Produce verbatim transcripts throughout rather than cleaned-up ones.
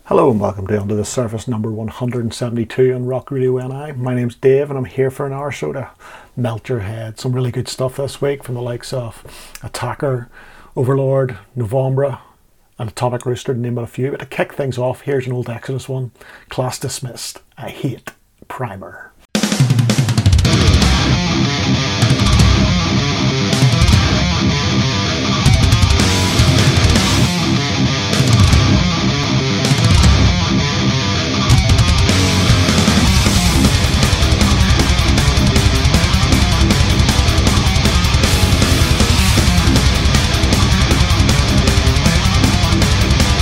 Hello and welcome to Under the Surface number one hundred seventy-two on Rock Radio N I. My name's Dave and I'm here for an hour or so to melt your head. Some really good stuff this week from the likes of Attacker, Overlord, November and Atomic Rooster, to name but a few. But to kick things off, here's an old Exodus one, Class Dismissed, I Hate Primer.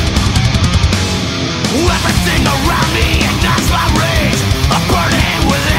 Everything around me ignites my rage. I'm burning within.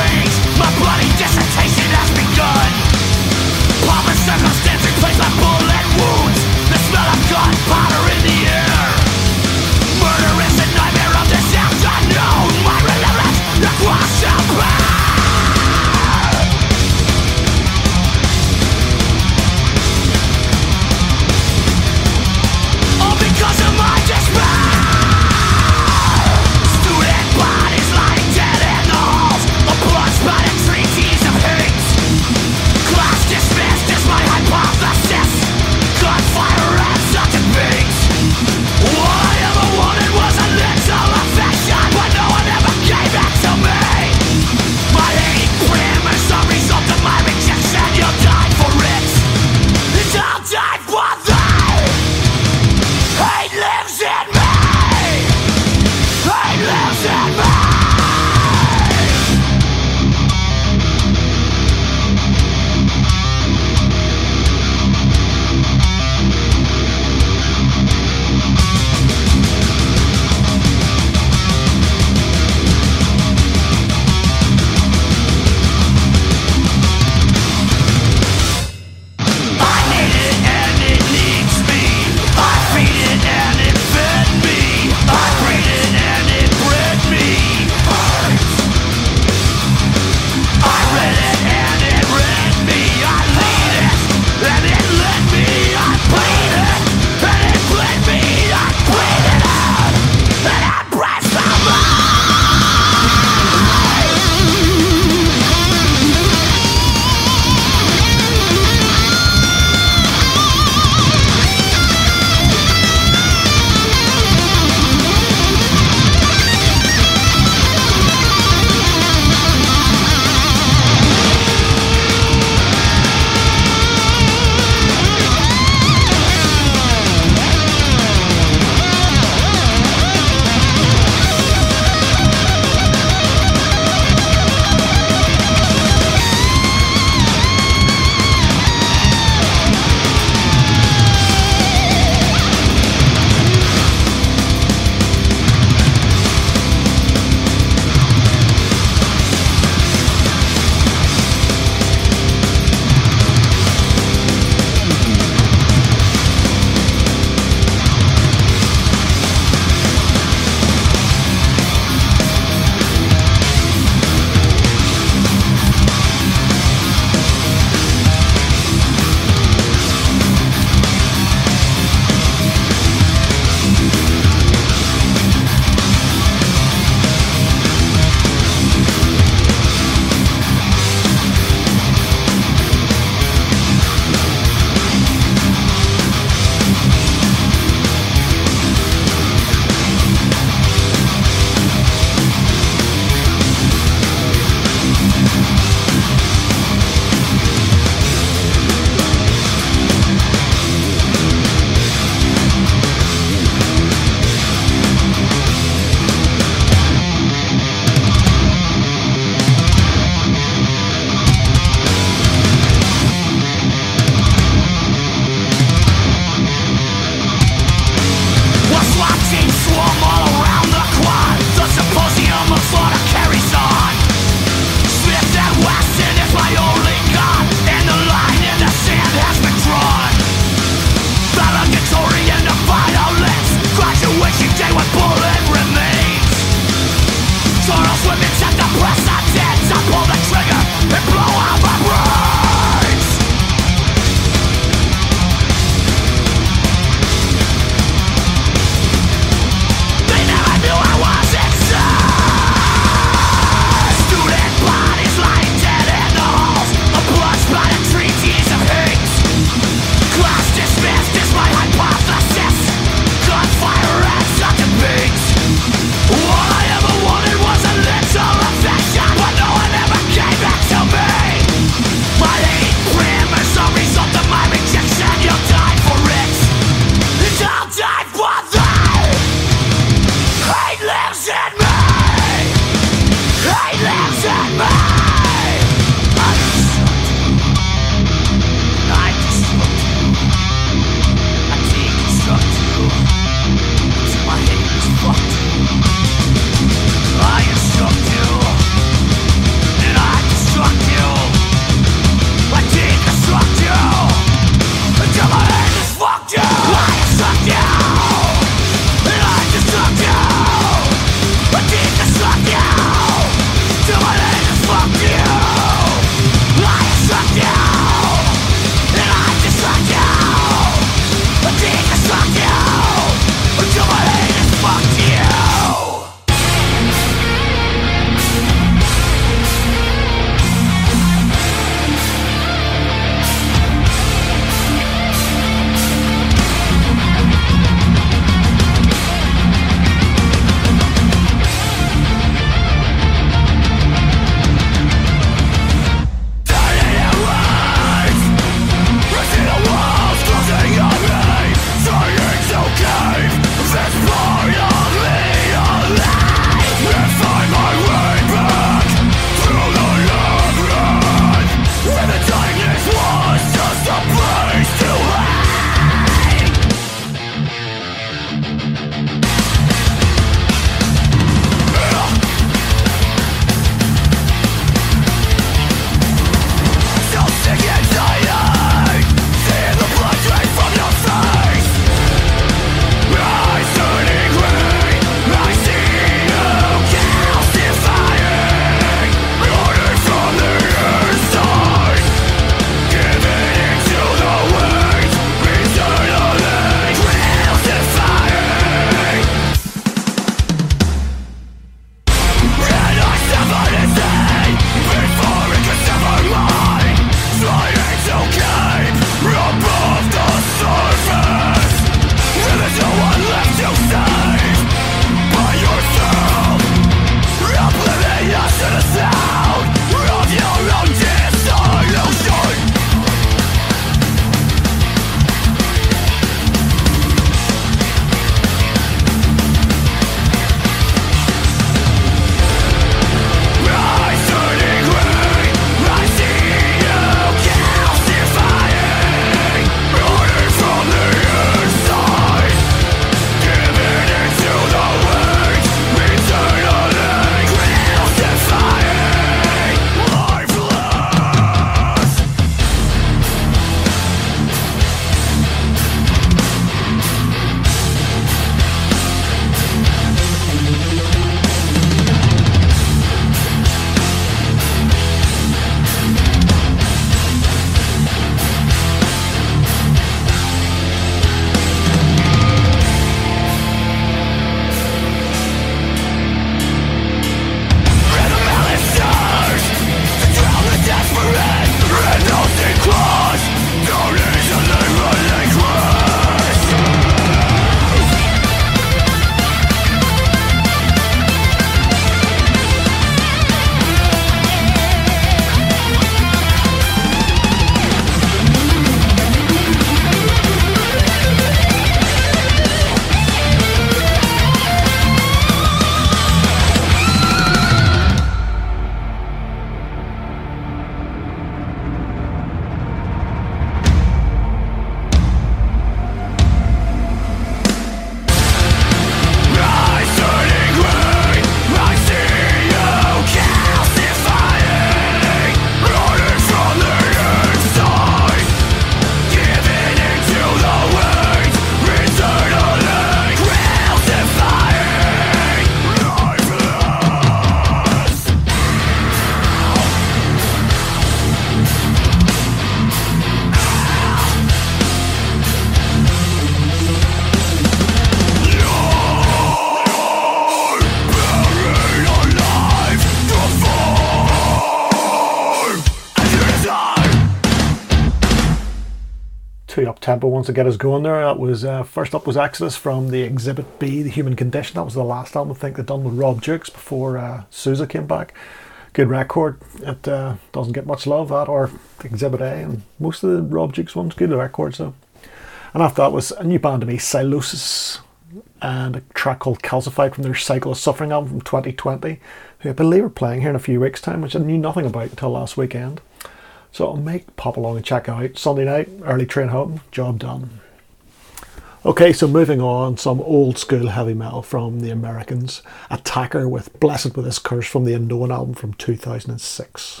tempo ones to get us going there. That was uh, first up was Exodus from the Exhibit B, The Human Condition. That was the last album I think they'd done with Rob Dukes before uh, Sousa came back. Good record. It uh, doesn't get much love, that or Exhibit A, and most of the Rob Dukes ones, good records though. And after that was a new band to me, Silosis, and a track called Calcified from their Cycle of Suffering album from twenty twenty, who I believe are playing here in a few weeks' time, which I knew nothing about until last weekend. So I'll make pop along and check out. Sunday night, early train home, job done. Okay, so moving on, some old school heavy metal from the Americans. Attacker with Blessed With This Curse from the Unknown album from two thousand six.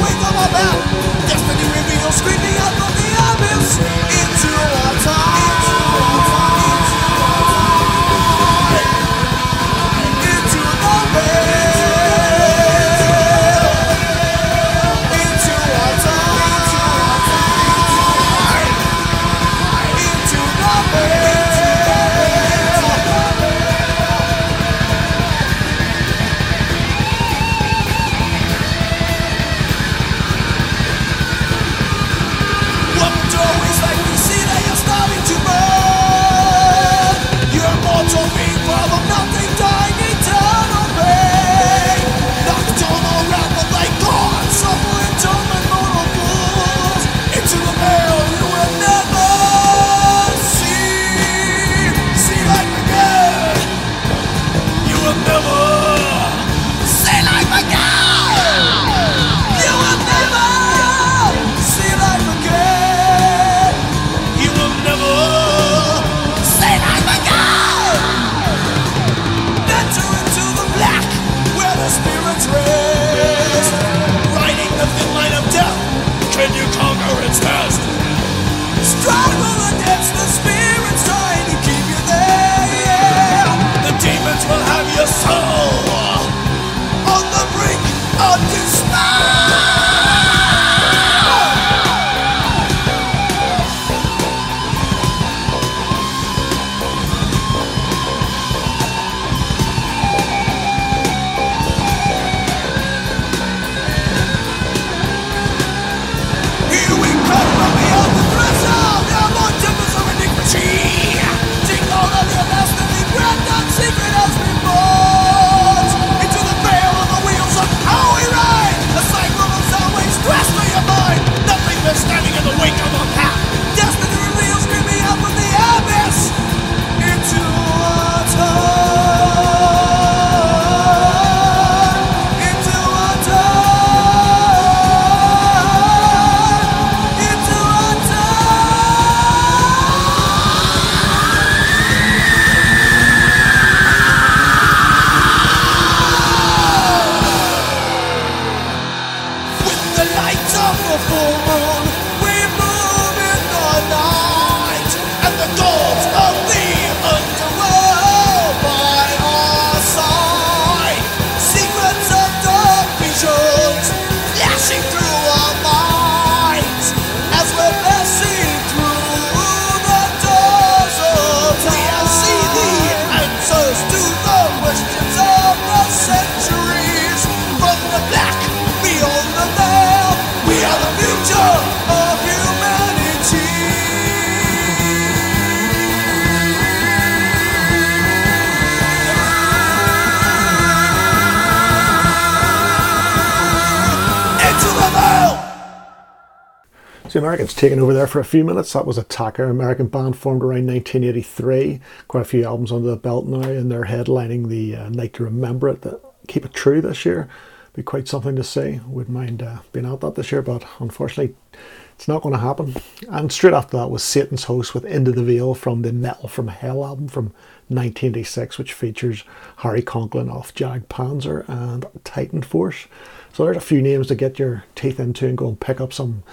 The Americans taking over there for a few minutes. That was Attacker, American band formed around nineteen eighty-three. Quite a few albums under the belt now, and they're headlining the uh, Night to Remember It. The, keep it true this year. Be quite something to see. Wouldn't mind uh, being out that this year, but unfortunately it's not going to happen. And straight after that was Satan's Host with Into the Veil from the Metal from Hell album from nineteen eighty-six, which features Harry Conklin off Jag Panzer and Titan Force. So there's a few names to get your teeth into and go and pick up some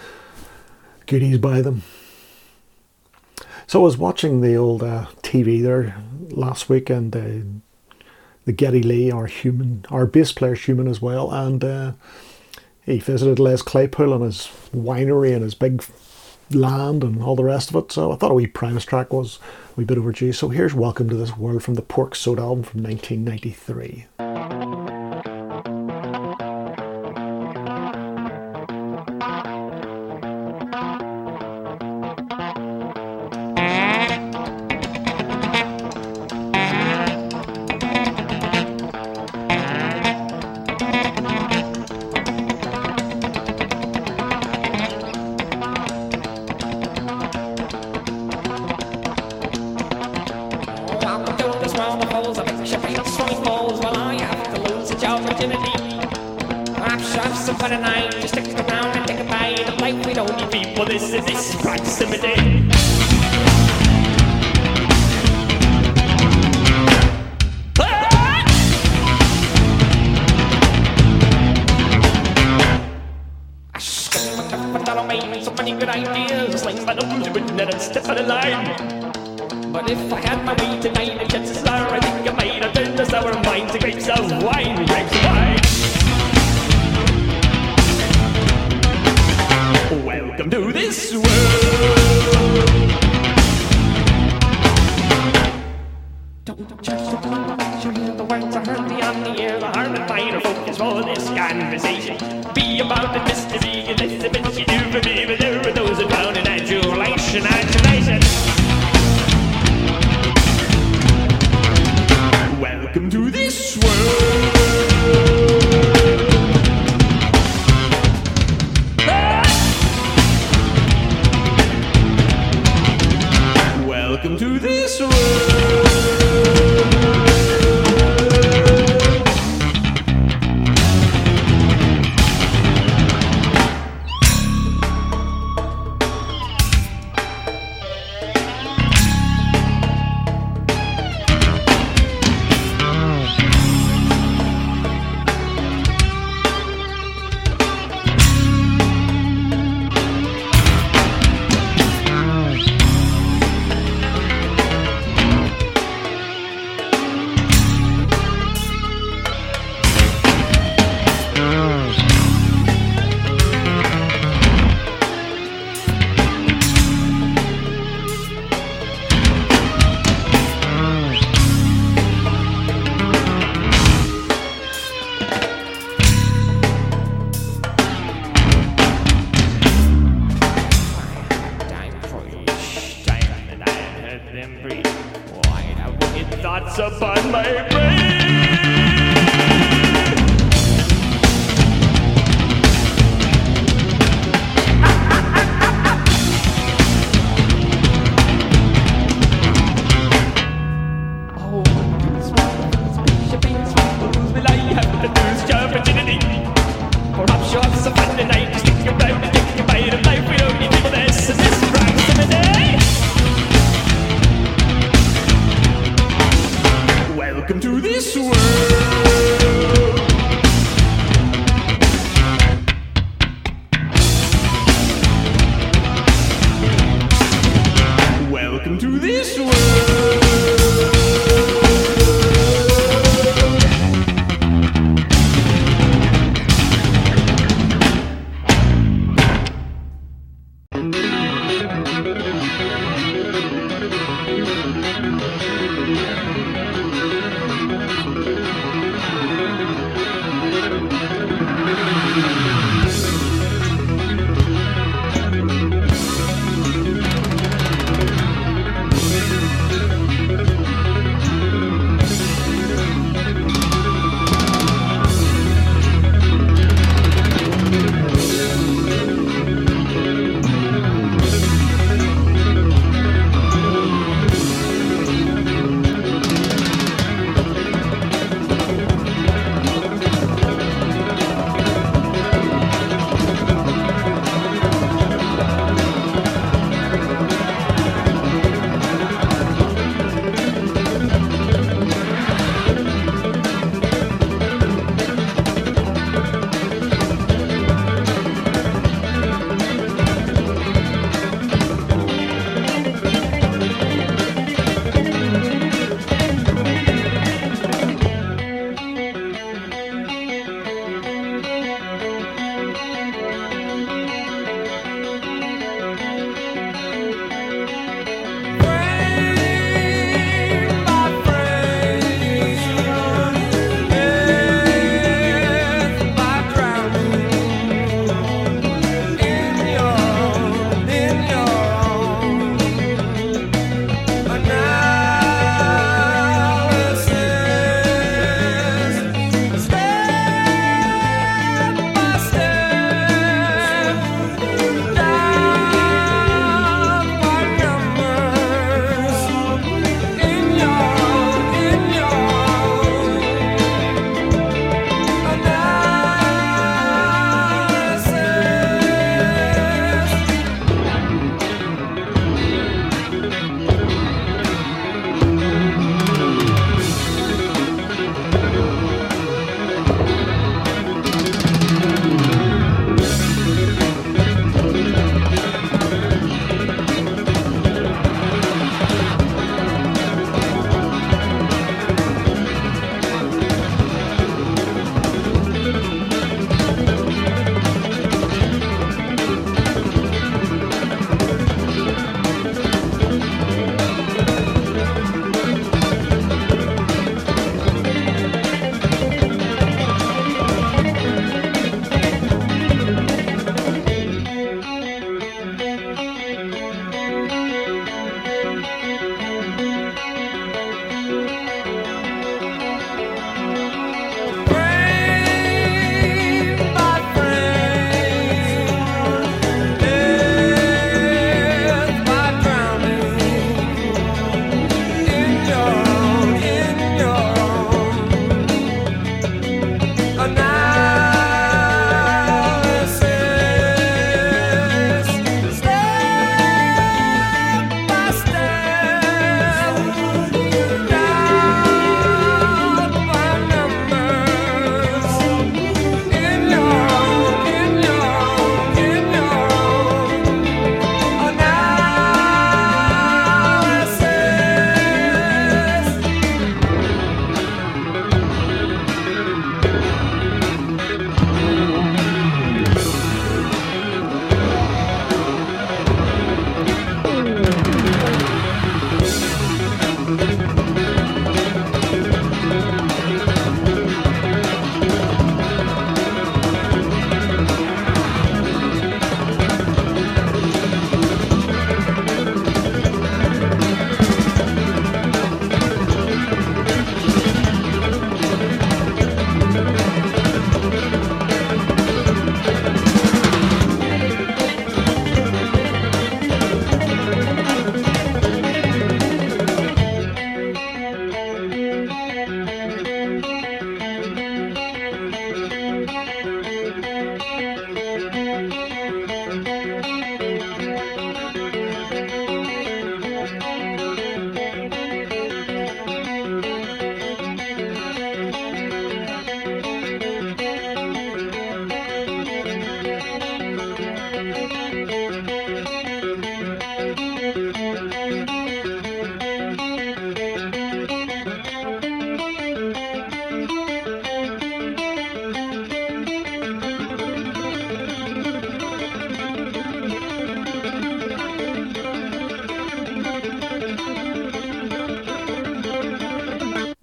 goodies by them. So I was watching the old uh, T V there last week, and uh, the Geddy Lee, our human, our bass player's human as well, and uh, he visited Les Claypool and his winery and his big land and all the rest of it. So I thought a wee Primus track was a wee bit overdue. So here's Welcome to This World from the Pork Soda album from nineteen ninety-three. tough and dollar mine, so many good ideas, sling my nose to it, and step on the line. But if I had my way tonight, the chances are I think I might have turned the sour wine to grapes of wine, grapes of wine. Welcome to this world. Don't you hear the words I heard beyond the air? The heart and mind are focused for this conversation. Be about the mystery and this the bit you do for me, but there are those that drown in adulation, adulation. Welcome to this world. Ah! Welcome to this world.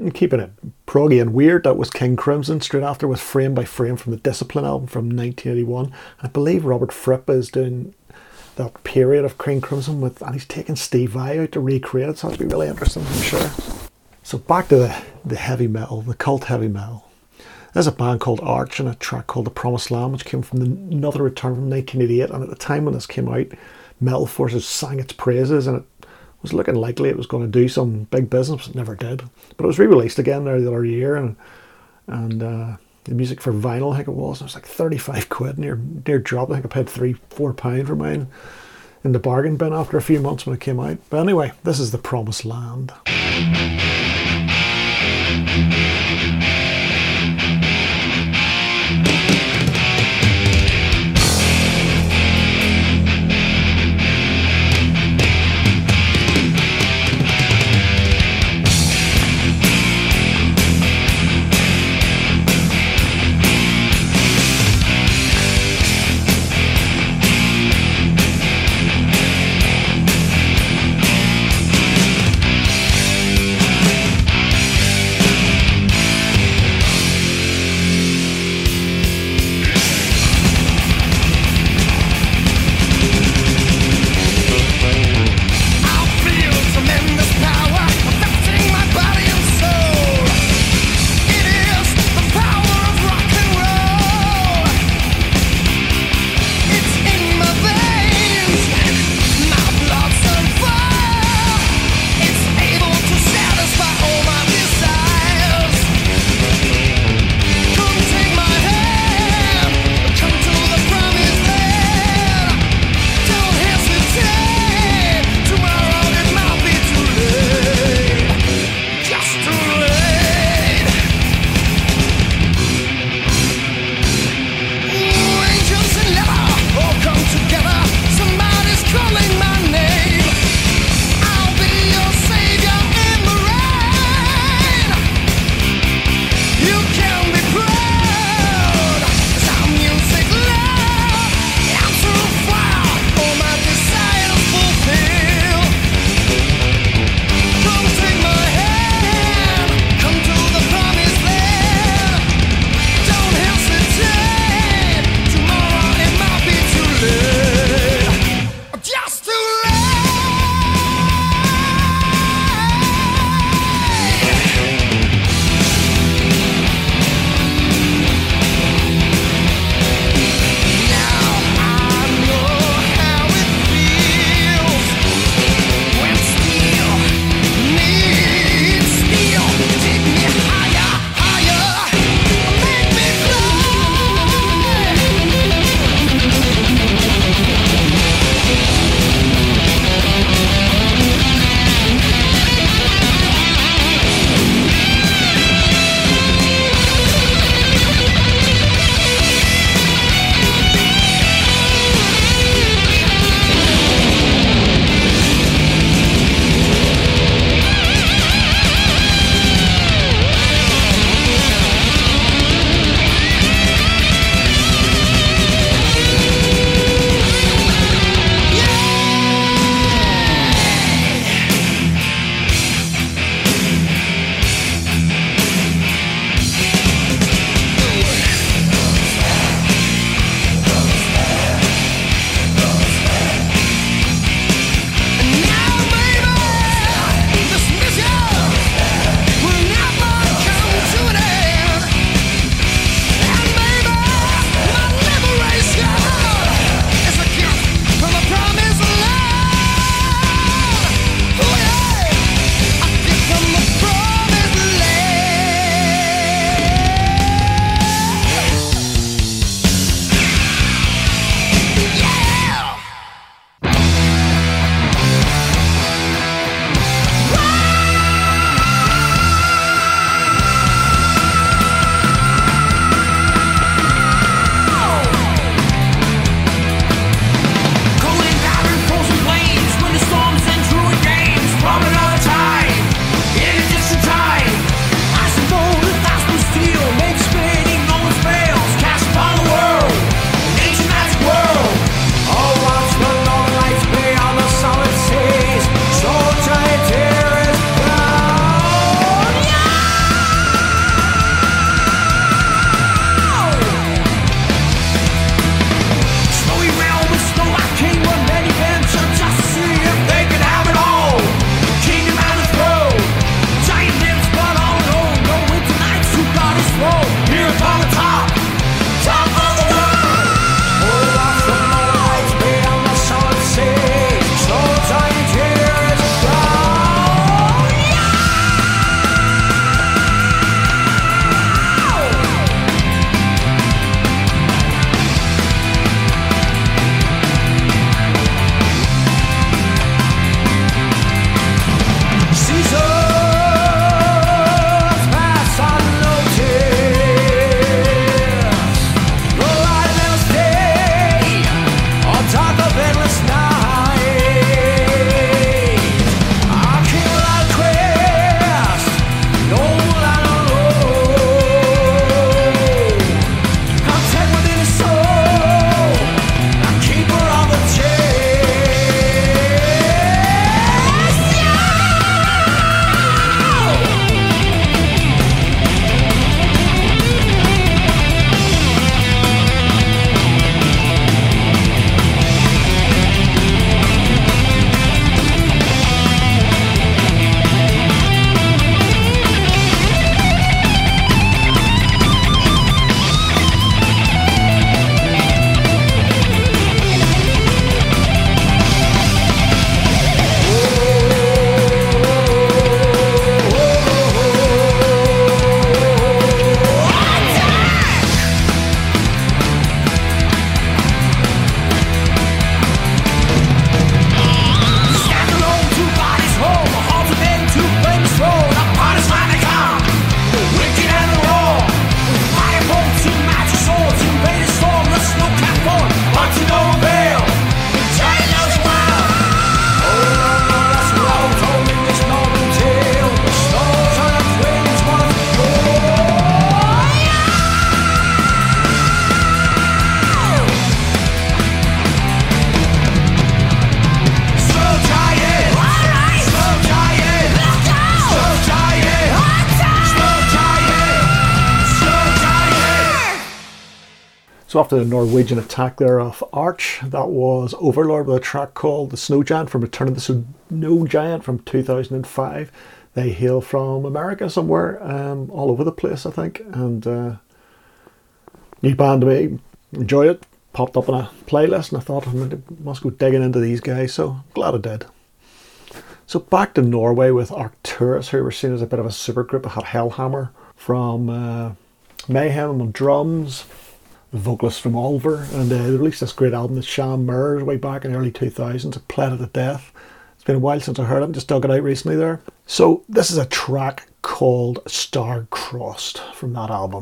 and keeping it proggy and weird, that was King Crimson. Straight after was Frame by Frame from the Discipline album from nineteen eighty-one. I believe Robert Fripp is doing that period of King Crimson with, and he's taking Steve Vai out to recreate it, so it'll be really interesting, I'm sure. So back to the, the heavy metal, the cult heavy metal. There's a band called Arch and a track called The Promised Land, which came from the, Another Return from nineteen eighty-eight, and at the time when this came out, Metal Forces sang its praises, and it was looking likely it was going to do some big business, but it never did. But it was re-released again there the other year, and and uh, the music for vinyl, I think it was, it was like thirty-five quid, near near drop. I think I paid three, four pound for mine in the bargain bin after a few months when it came out. But anyway, this is The Promised Land. So after the Norwegian attack there off Arch, that was Overlord with a track called The Snow Giant from Return of the Snow Giant from two thousand five. They hail from America somewhere, um, all over the place I think, and uh, new band to me, enjoyed it, popped up in a playlist and I thought I must go digging into these guys, so glad I did. So back to Norway with Arcturus, who were seen as a bit of a supergroup. I had Hellhammer from uh, Mayhem on drums, the vocalist from Ulver, and uh, they released this great album, the Sham Mirrors, way back in the early two thousands. I played it to death. It's been a while since I heard it, just dug it out recently there. So this is a track called Star Crossed from that album.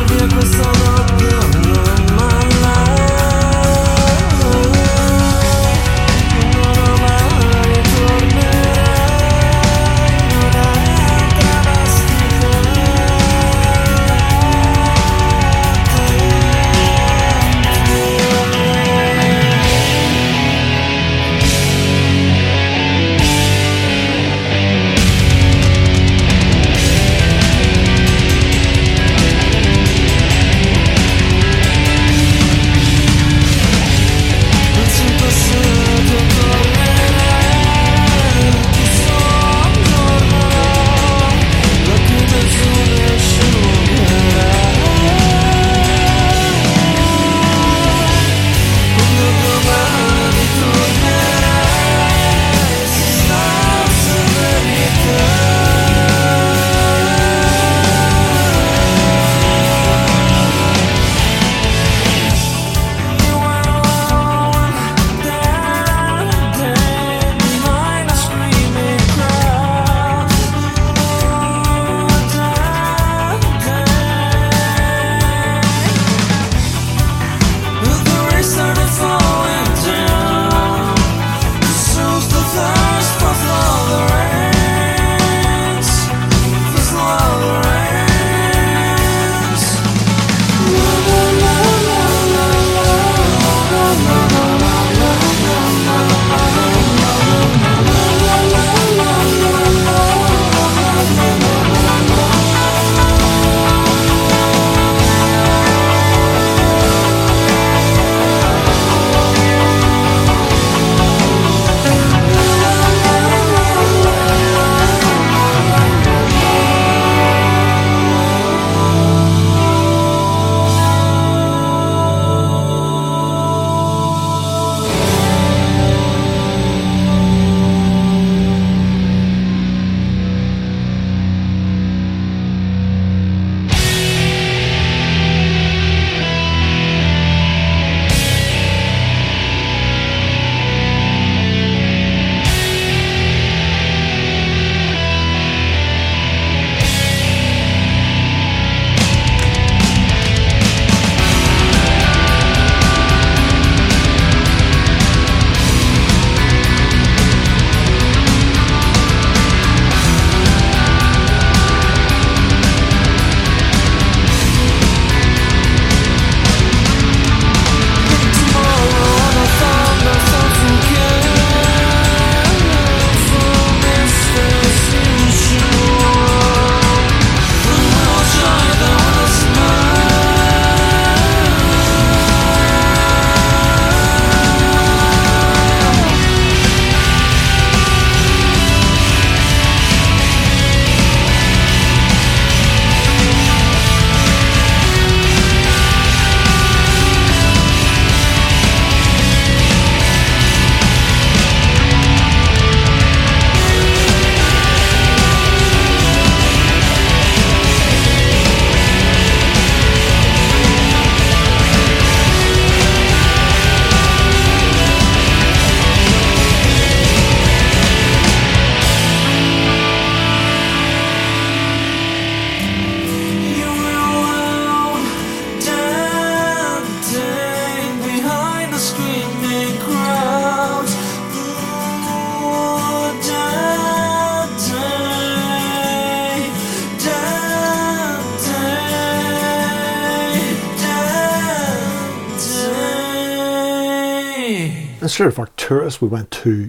Instead of Arcturus, we went to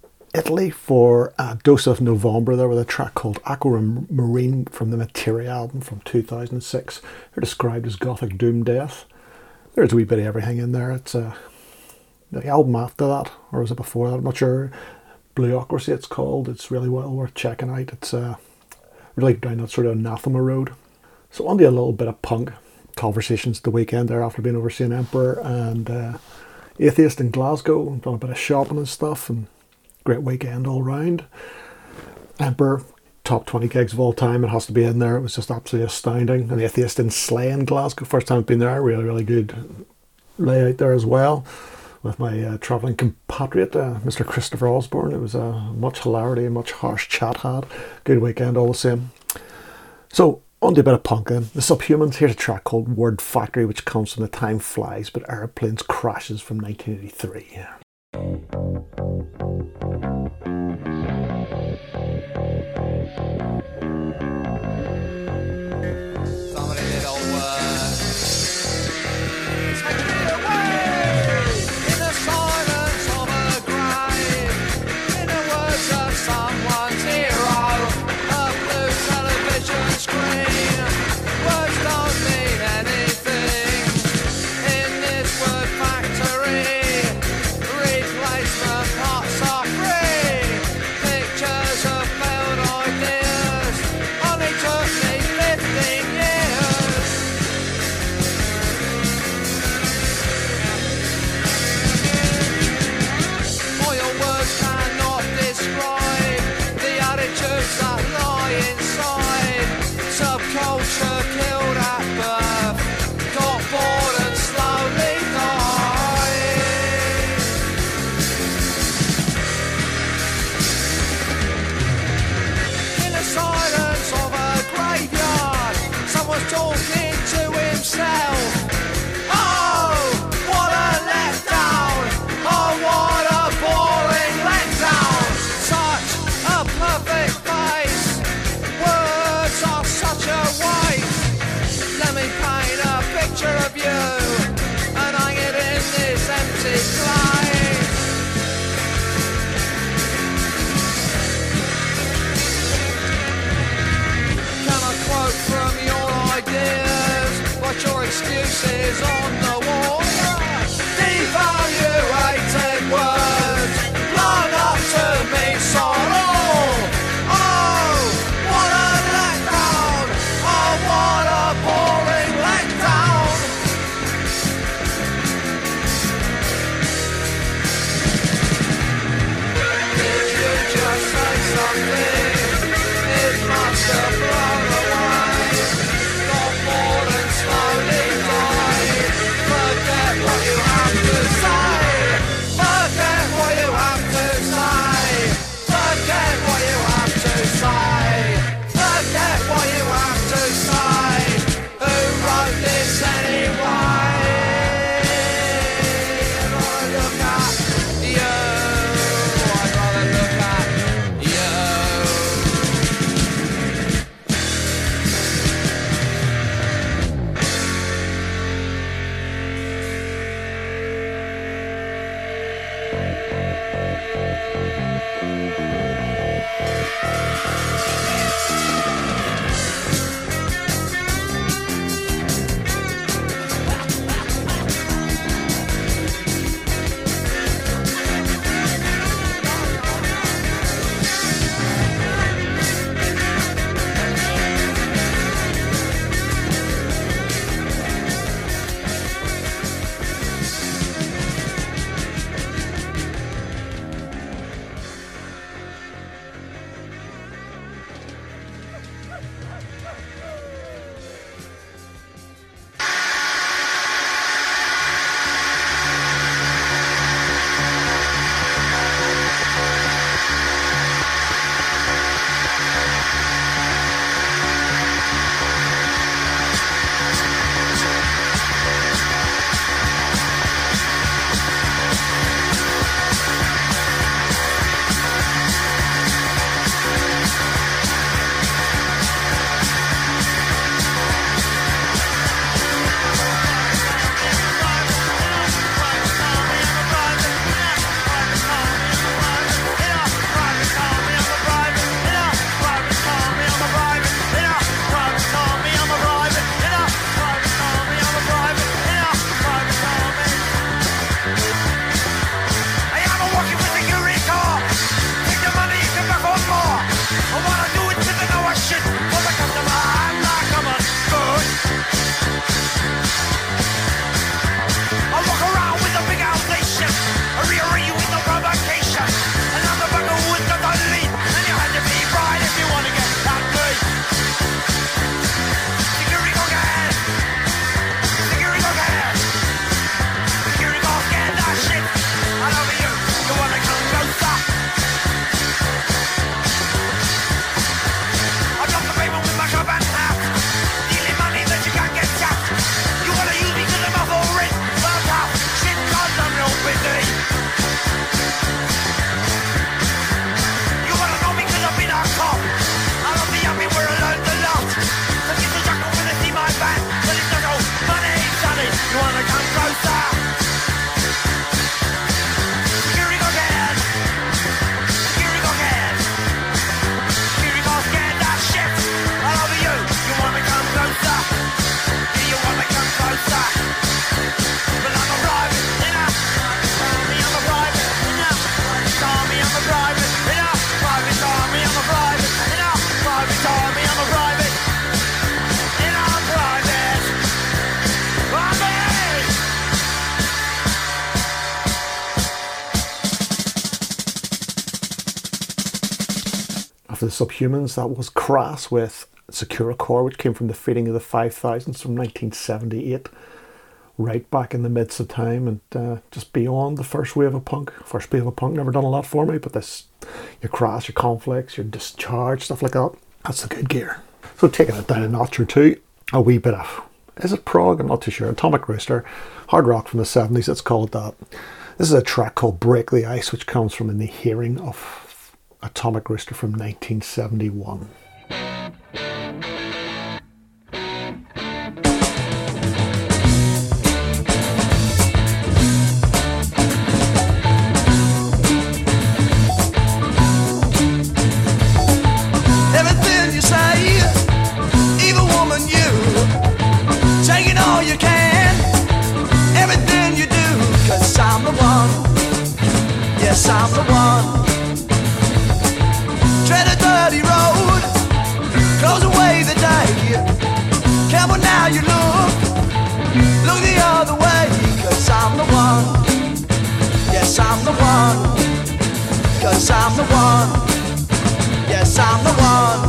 Italy for a dose of November there with a track called Aquamarine from the Materia album from two thousand six. They're described as gothic doom death. There's a wee bit of everything in there. It's uh, the album after that, or was it before that? I'm not sure. Bluocracy it's called. It's really well worth checking out. It's uh, really down that sort of anathema road. So on to a little bit of punk conversations the weekend there after being over seeing Emperor and uh, Atheist in Glasgow. Done a bit of shopping and stuff, and great weekend all round. Emperor, top twenty gigs of all time. It has to be in there. It was just absolutely astounding. And Atheist in Slay in Glasgow. First time I've been there. Really, really good layout there as well. With my uh, travelling compatriot, uh, Mister Christopher Osborne. It was uh, much hilarity and much harsh chat had. Good weekend all the same. So, On to a bit of punking. The Subhumans, here's a track called Word Factory, which comes from The Time Flies but Airplanes Crashes from nineteen eighty-three. Excuses on the wall, devaluated words, blown up to me sorrow. Oh, what a letdown! Oh, what a boring letdown! Did you just say something? It must have blown away. Got bored and slowly died. after the Subhumans, that was Crass with Secura Core, which came from the Feeding of the five thousands from nineteen seventy-eight, right back in the midst of time and uh, just beyond the first wave of punk. First wave of punk never done a lot for me, but this, your Crass, your Conflicts, your Discharge, stuff like that, that's the good gear. So taking it down a notch or two, a wee bit of, is it prog? I'm not too sure. Atomic Rooster, hard rock from the seventies, let's call it that. This is a track called Break the Ice, which comes from In the Hearing of Atomic Rooster from nineteen seventy-one. Everything you say, evil woman, you taking all you can. Everything you do, 'cause I'm the one. Yes, I'm the one. Tread a dirty road, close away the day. Careful now you look, look the other way, 'cause I'm the one. Yes, I'm the one. 'Cause I'm the one. Yes, I'm the one.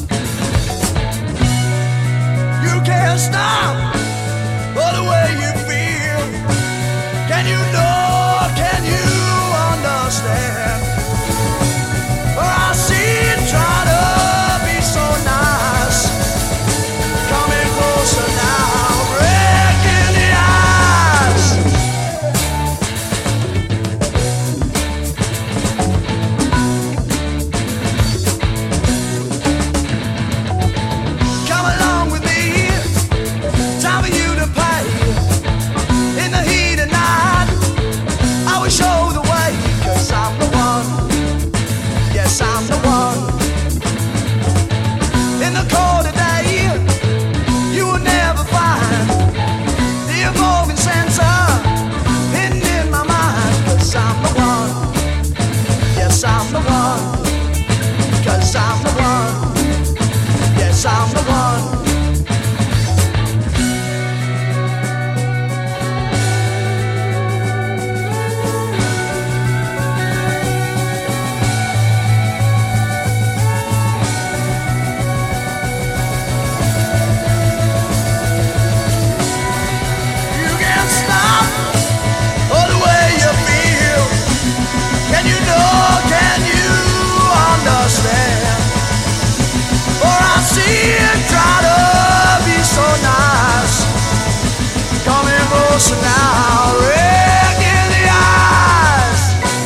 You can't stop all the way you feel. Can you know, can you understand? Or I see it try to be so nice. Coming closer now, breaking the ice. Come along with me, time for you to pay. In the heat of night, I will show the way, 'cause I'm the one. Yes, I'm the one. In the cold of day, you will never find the evolving sensor hidden in my mind, 'cause I'm the one. Yes, I'm the one. 'Cause I'm the one. Yes, I'm the one. You can't stop all the way you feel. Can you know, can you understand? Or I see it try to be so nice. Coming closer now, wrecking the ice.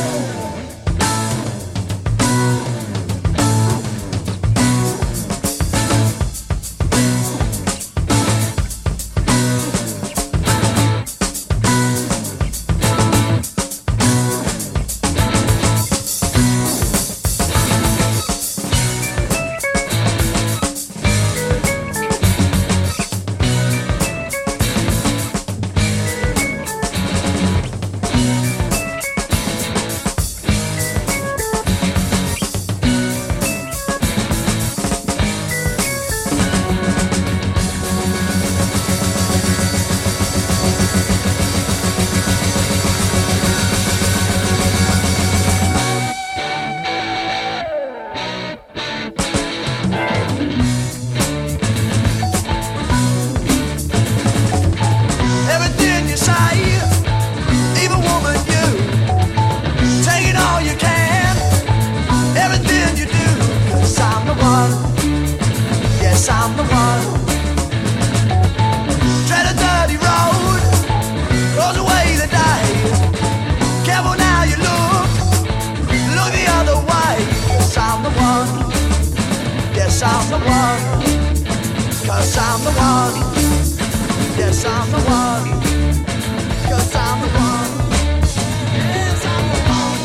Everything you say, evil woman, you taking all you can. Everything you do, 'cause I'm the one. Yes, I'm the one. Tread a dirty road, close away the day. Careful now you look, look the other way, 'cause I'm the one. Yes, I'm the one. 'Cause I'm the one. Yes, I'm the one. 'Cause I'm the one. Yes, I'm the one.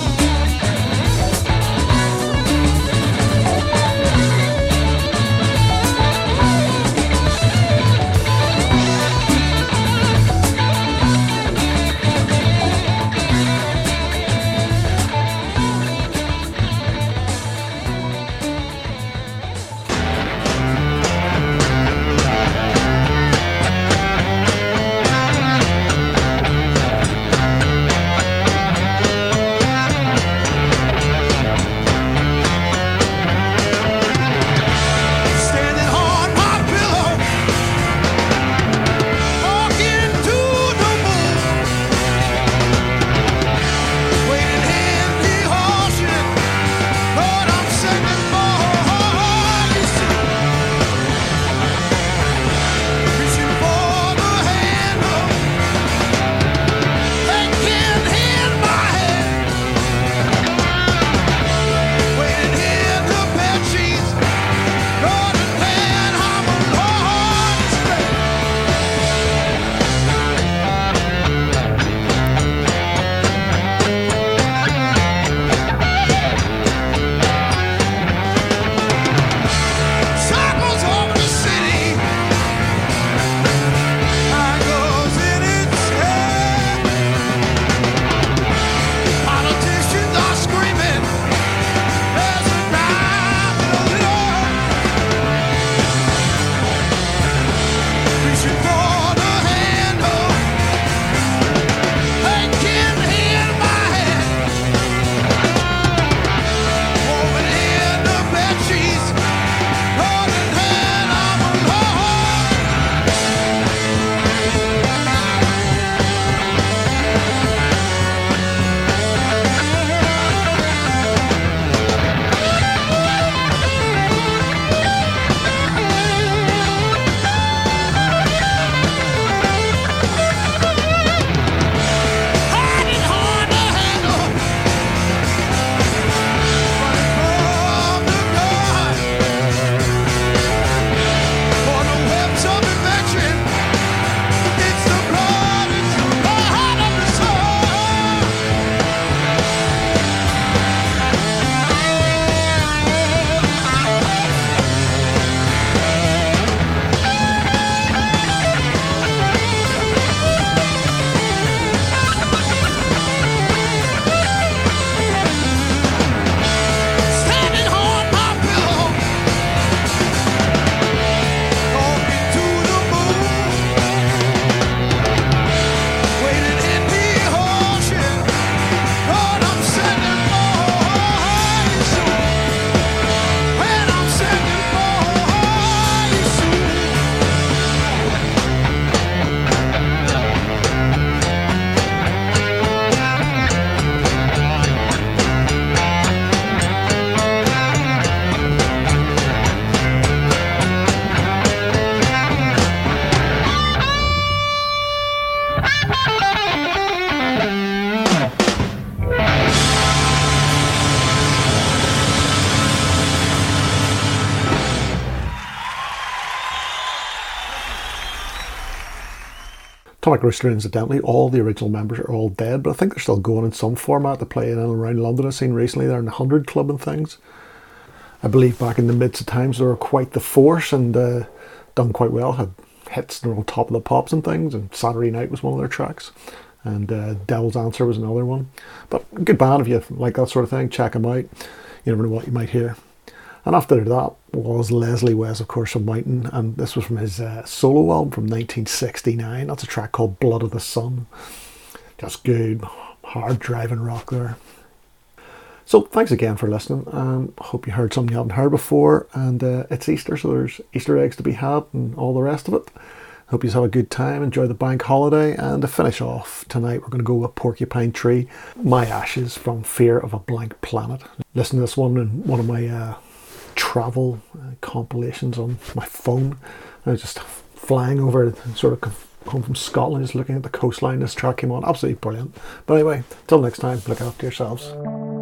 Atomic Rooster, incidentally, all the original members are all dead, but I think they're still going in some format to play in and around London. I've seen recently they're in the hundred Club and things. I believe back in the midst of times they were quite the force and uh, done quite well, had hits, they were on top of the pops and things, and Saturday Night was one of their tracks, and uh, Devil's Answer was another one. But good band, if you like that sort of thing, check them out. You never know what you might hear. And after that was Leslie West, of course, from Mountain, and this was from his uh, solo album from nineteen sixty-nine. That's a track called Blood of the Sun. Just good, hard driving rock there. So thanks again for listening, and I hope you heard something you haven't heard before, and uh, it's Easter, so there's Easter eggs to be had and all the rest of it. Hope you have a good time, enjoy the bank holiday, and to finish off tonight we're going to go with Porcupine Tree, My Ashes from Fear of a Blank Planet. Listen to this one in one of my uh, travel uh, compilations on my phone. I was just flying over, sort of home from Scotland, just looking at the coastline. This track came on, absolutely brilliant. But anyway, till next time, look after yourselves.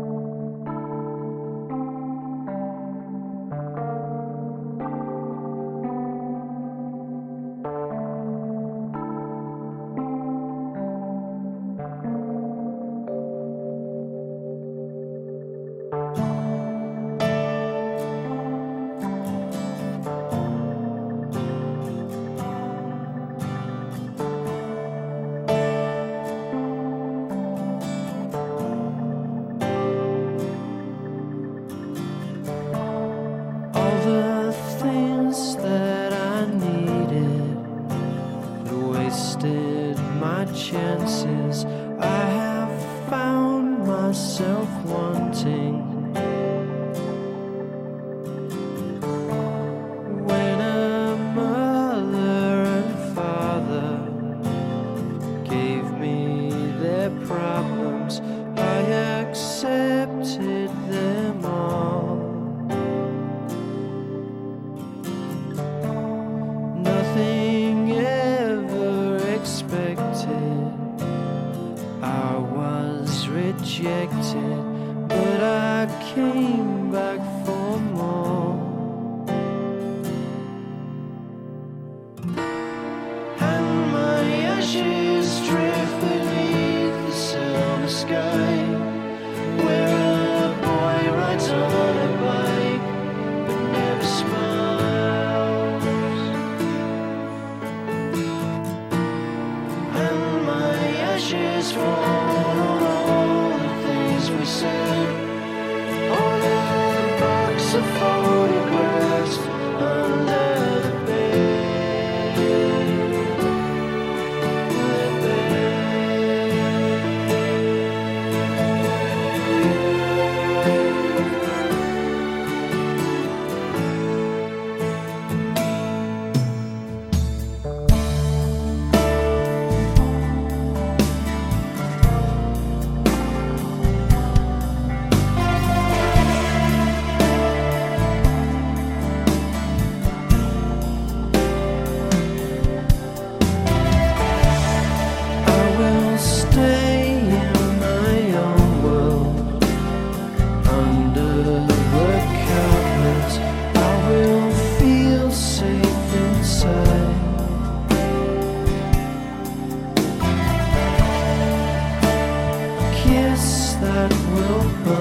Chances I have found myself wanting when a mother and father gave me their problems. I accepted them all. Nothing ever expected. I was rejected, but I came back for more. And my ashes drift beneath the silver sky, where a boy rides on a bike but never smiles. And my ashes fall on a box of photographs under the bed, the that will burn.